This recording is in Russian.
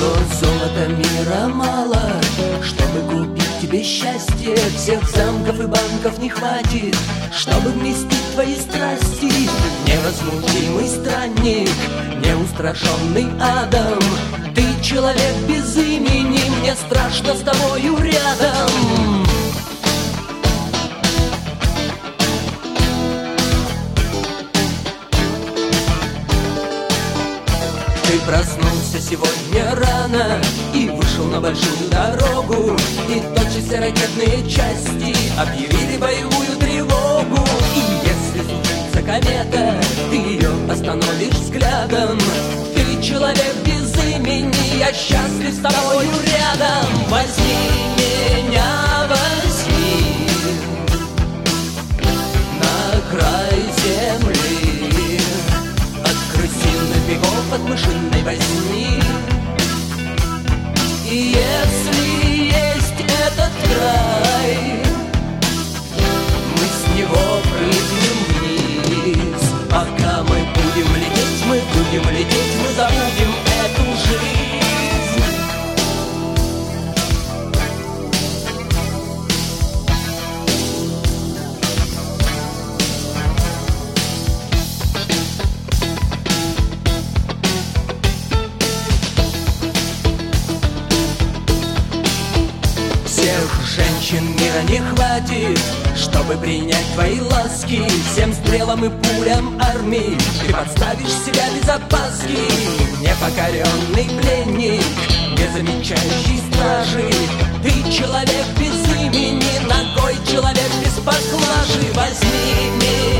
что золота мира мало, чтобы купить тебе счастье. Всех замков и банков не хватит, чтобы вместить твои страсти. Невозмутимый странник, неустрашенный адом, ты человек без имени, мне страшно с тобою рядом. Ты проснулся сегодня рано и вышел на большую дорогу, и тотчас все ракетные части объявили боевую тревогу. И если случится комета, ты ее остановишь взглядом. Ты человек без имени, я счастлив с тобою рядом. Возьми меня, возьми на край земли, от крысиных бегов, от мышиной возни. И если есть этот край, мы с него прыгнем вниз. Пока мы будем лететь, мы будем лететь, мы забудем эту жизнь. Женщин мира не хватит, чтобы принять твои ласки. Всем стрелам и пулям армии ты подставишь себя без опаски. Непокоренный пленник, не замечающий стражи, ты человек без имени, ногой человек без поклажи. Возьми меня.